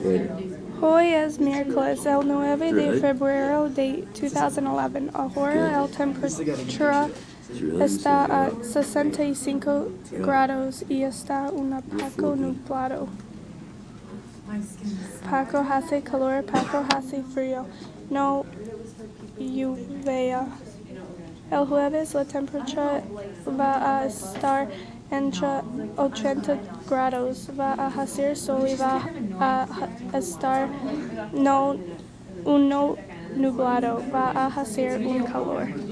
Hoy es miércoles, el 9 de febrero de 2011. Ahora la temperatura está a 65 grados y está un poco nublado. Poco hace calor, poco hace frío. No lluvia. El jueves la temperatura va a estar entre 80 grados, va a hacer sol y va a estar no nublado, va a hacer un calor.